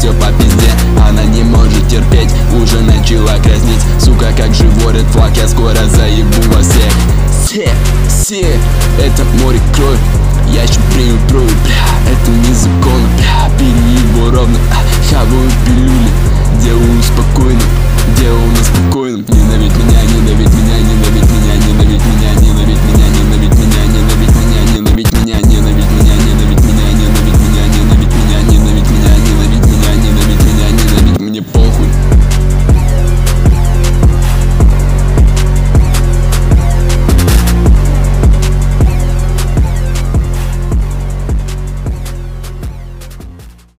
все по пизде. Она не может терпеть, уже начала краснеть. Сука, как же ворит флаг, я скоро заебу во всех. Все, это море крови. Я еще приму брови, бля, это незаконно, бля. Бери его ровно, хаваю пилюли. Делаю спокойно, делаю на спокойно.